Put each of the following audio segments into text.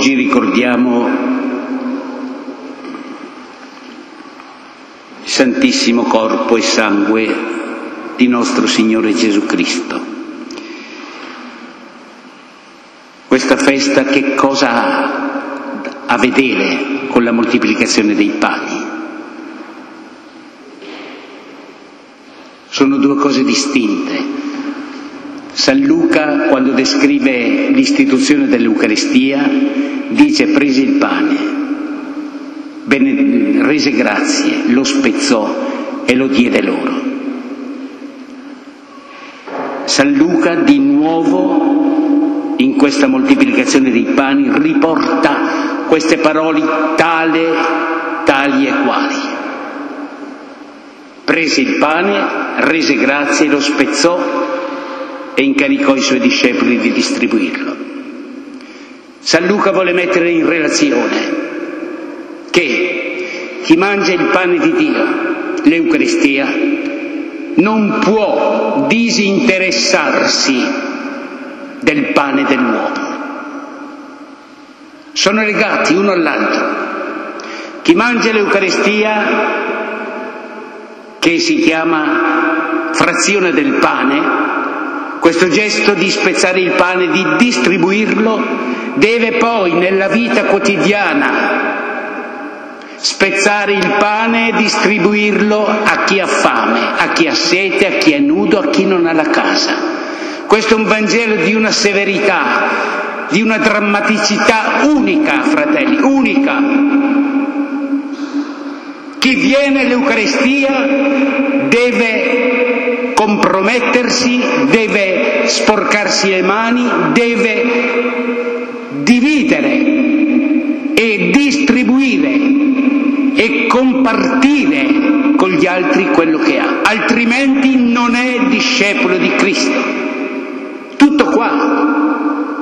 Oggi ricordiamo il Santissimo Corpo e Sangue di nostro Signore Gesù Cristo. Questa festa che cosa ha a vedere con la moltiplicazione dei pani? Sono due cose distinte. San Luca, quando descrive l'istituzione dell'Eucaristia, dice: prese il pane, rese grazie, lo spezzò e lo diede loro. San Luca di nuovo in questa moltiplicazione dei pani riporta queste parole tali e quali. Prese il pane, rese grazie, lo spezzò e incaricò i suoi discepoli di distribuirlo. San Luca vuole mettere in relazione che chi mangia il pane di Dio, l'Eucaristia, non può disinteressarsi del pane dell'uomo. Sono legati uno all'altro. Chi mangia l'Eucaristia, che si chiama frazione del pane, questo gesto di spezzare il pane, di distribuirlo, deve poi nella vita quotidiana spezzare il pane e distribuirlo a chi ha fame, a chi ha sete, a chi è nudo, a chi non ha la casa. Questo è un Vangelo di una severità, di una drammaticità unica, fratelli, unica. Chi viene all'Eucaristia deve compromettersi, deve sporcarsi le mani, deve dividere e distribuire e compartire con gli altri quello che ha, altrimenti non è discepolo di Cristo. Tutto qua.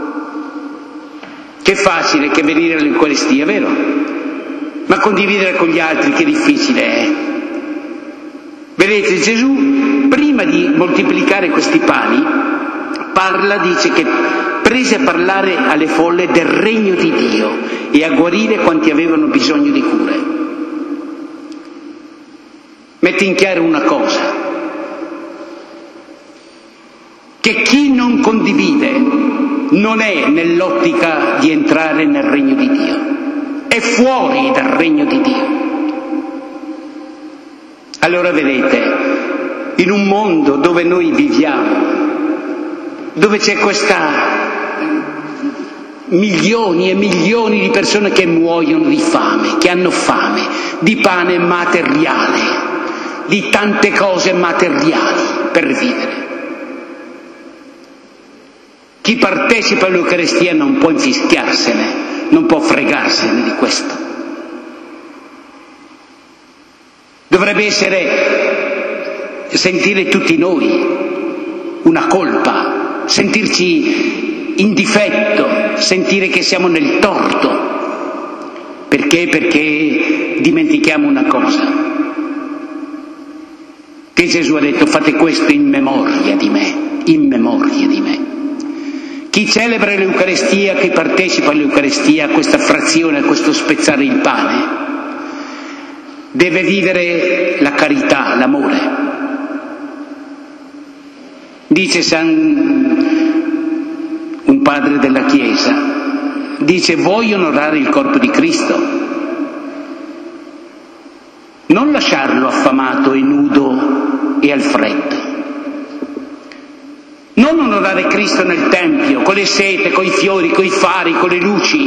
Che facile che venire all'Eucaristia, vero? Ma condividere con gli altri che difficile è. Vedete, Gesù, prima di moltiplicare questi pani, dice che prese a parlare alle folle del regno di Dio e a guarire quanti avevano bisogno di cure. Mette in chiaro una cosa, che chi non condivide non è nell'ottica di entrare nel regno di Dio, è fuori dal regno di Dio. Allora vedete, in un mondo dove noi viviamo, dove c'è milioni e milioni di persone che muoiono di fame, che hanno fame, di pane materiale, di tante cose materiali per vivere. Chi partecipa all'Eucaristia non può infischiarsene, non può fregarsene di questo. Dovrebbe sentire tutti noi una colpa, sentirci in difetto, sentire che siamo nel torto. Perché? Perché dimentichiamo una cosa, che Gesù ha detto: fate questo in memoria di me, in memoria di me. Chi celebra l'Eucaristia, chi partecipa all'Eucaristia, a questa frazione, a questo spezzare il pane, deve vivere la carità, l'amore. Dice un padre della Chiesa, dice: vuoi onorare il corpo di Cristo? Non lasciarlo affamato e nudo e al freddo. Non onorare Cristo nel Tempio, con le sete, con i fiori, con i fari, con le luci.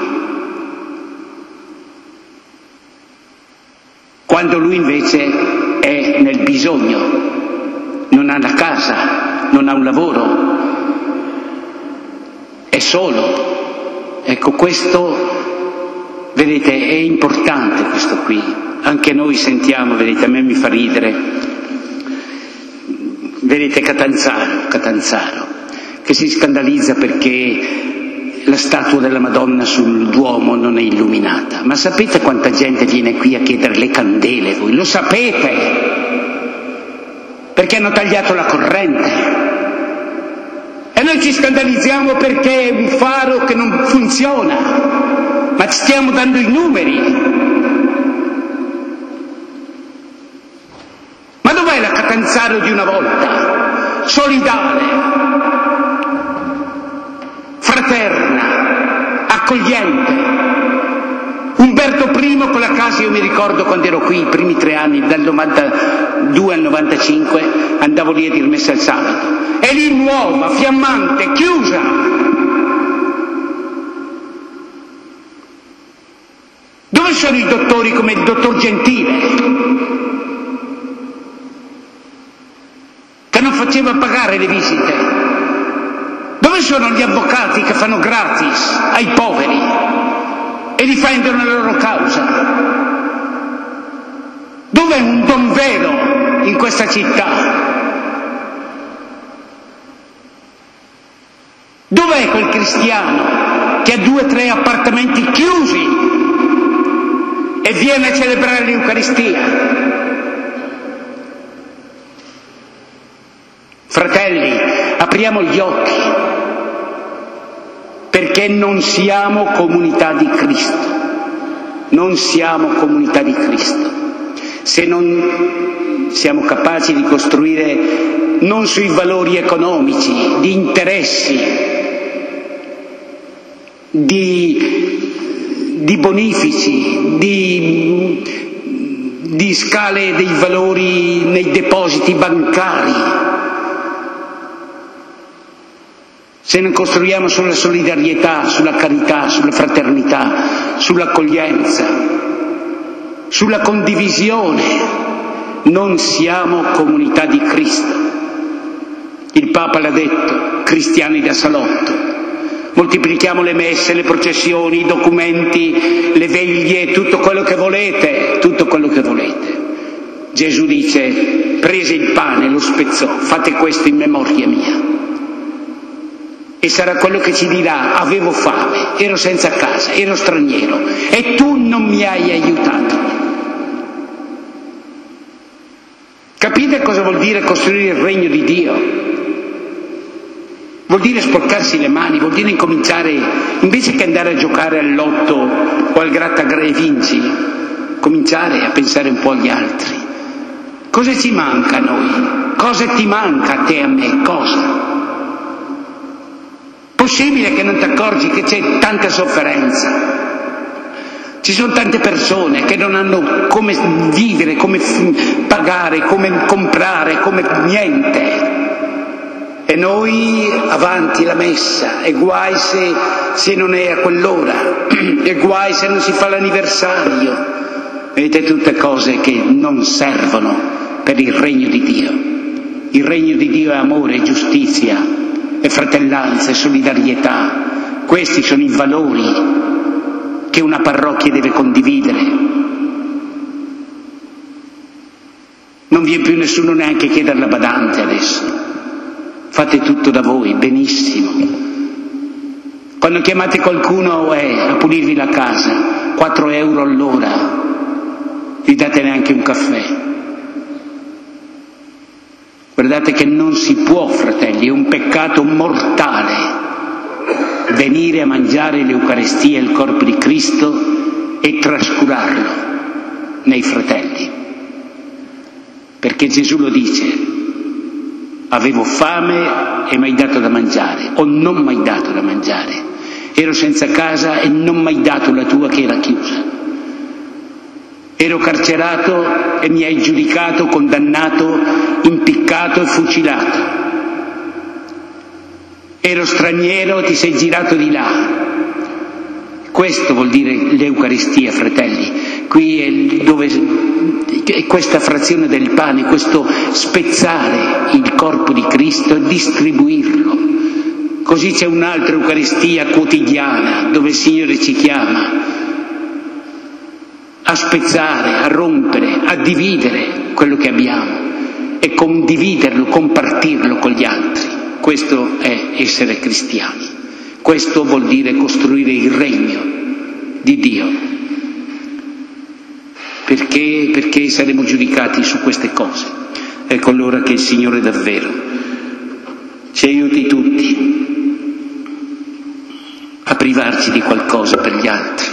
Quando Lui invece è nel bisogno, non ha la casa, non ha un lavoro, è solo. Ecco, questo, vedete, è importante questo qui. Anche noi sentiamo, vedete, a me mi fa ridere. Vedete Catanzaro, che si scandalizza perché la statua della Madonna sul Duomo non è illuminata. Ma sapete quanta gente viene qui a chiedere le candele voi? Lo sapete? Perché hanno tagliato la corrente. E noi ci scandalizziamo perché è un faro che non funziona, ma ci stiamo dando i numeri. Ma dov'è la Catanzaro di una volta? Solidale, fraterna, accogliente. Umberto I con la casa, io mi ricordo quando ero qui, i primi 3 anni, dal 92 al 95, andavo lì a dir messa il sabato. È lì nuova, fiammante, chiusa. Dove sono i dottori come il dottor Gentile, che non faceva pagare le visite? Dove sono gli avvocati che fanno gratis ai poveri e difendono la loro causa? Dov'è un don vero in questa città? Dov'è quel cristiano che ha 2 o 3 appartamenti chiusi e viene a celebrare l'Eucaristia? Fratelli, apriamo gli occhi, perché non siamo comunità di Cristo. Non siamo comunità di Cristo. Se non siamo capaci di costruire non sui valori economici, di interessi, di bonifici, di scale dei valori nei depositi bancari, se non costruiamo sulla solidarietà, sulla carità, sulla fraternità, sull'accoglienza, sulla condivisione, non siamo comunità di Cristo. Il Papa l'ha detto, cristiani da salotto. Moltiplichiamo le messe, le processioni, i documenti, le veglie, tutto quello che volete, tutto quello che volete. Gesù dice, prese il pane, lo spezzò, fate questo in memoria mia. E sarà quello che ci dirà, avevo fame, ero senza casa, ero straniero e tu non mi hai aiutato. Capite cosa vuol dire costruire il regno di Dio? Vuol dire sporcarsi le mani, vuol dire incominciare, invece che andare a giocare al lotto o al grattagre e vinci, cominciare a pensare un po' agli altri. Cosa ci manca a noi? Cosa ti manca a te e a me? Cosa? Possibile che non ti accorgi che c'è tanta sofferenza? Ci sono tante persone che non hanno come vivere, come pagare, come comprare, come niente. E noi avanti la messa, e guai se non è a quell'ora, e guai se non si fa l'anniversario. Vedete, tutte cose che non servono per il regno di Dio. Il regno di Dio è amore, è giustizia, è fratellanza, è solidarietà. Questi sono i valori che una parrocchia deve condividere. Non viene più nessuno neanche a chiedere la badante adesso. Fate tutto da voi, benissimo. Quando chiamate qualcuno a pulirvi la casa, 4 euro all'ora, gli date neanche un caffè. Guardate che non si può, fratelli, è un peccato mortale venire a mangiare l'Eucaristia, il corpo di Cristo, e trascurarlo nei fratelli. Perché Gesù lo dice, avevo fame e mi hai dato da mangiare, o non mi hai dato da mangiare, ero senza casa e non mi hai dato la tua che era chiusa, ero carcerato e mi hai giudicato, condannato, impiccato e fucilato, ero straniero, ti sei girato di là. Questo vuol dire l'Eucaristia, fratelli. Qui è dove è questa frazione del pane, questo spezzare il corpo di Cristo e distribuirlo. Così c'è un'altra Eucaristia quotidiana dove il Signore ci chiama a spezzare, a rompere, a dividere quello che abbiamo e condividerlo, compartirlo con gli altri. Questo è essere cristiani. Questo vuol dire costruire il regno di Dio. Perché saremo giudicati su queste cose. Ecco allora che il Signore davvero ci aiuti tutti a privarci di qualcosa per gli altri,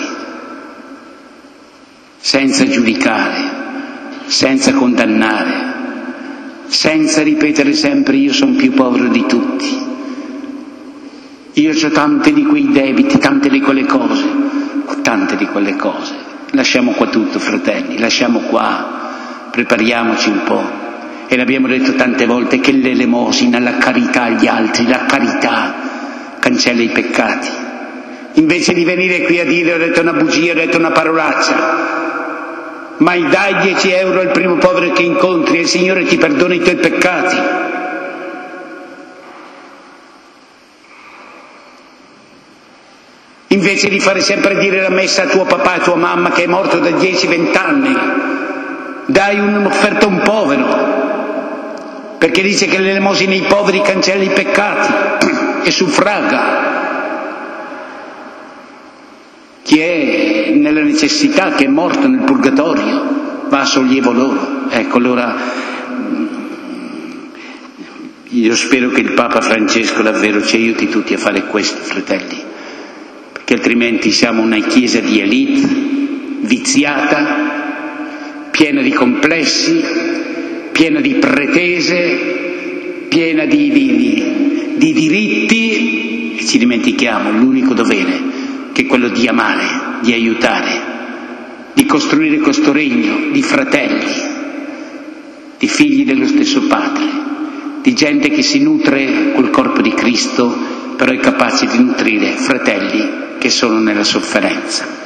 senza giudicare, senza condannare, senza ripetere sempre io sono più povero di tutti, io ho tante di quei debiti, tante di quelle cose. Lasciamo qua tutto, fratelli, lasciamo qua, prepariamoci un po'. E l'abbiamo detto tante volte che l'elemosina, la carità agli altri, la carità cancella i peccati. Invece di venire qui a dire ho detto una bugia, ho detto una parolaccia, ma dai 10 euro al primo povero che incontri e il Signore ti perdona i tuoi peccati. Invece di fare sempre dire la messa a tuo papà e a tua mamma che è morto da 10-20 anni, dai un'offerta a un povero, perché dice che l'elemosina ai poveri cancella i peccati e suffraga. Chi è nella necessità, che è morto nel purgatorio, va a sollievo loro. Ecco, allora io spero che il Papa Francesco davvero ci aiuti tutti a fare questo, fratelli, perché altrimenti siamo una chiesa di elite, viziata, piena di complessi, piena di pretese, piena di diritti, e ci dimentichiamo l'unico dovere, che è quello di amare, di aiutare, di costruire questo regno di fratelli, di figli dello stesso Padre, di gente che si nutre col corpo di Cristo, però è capace di nutrire fratelli che sono nella sofferenza.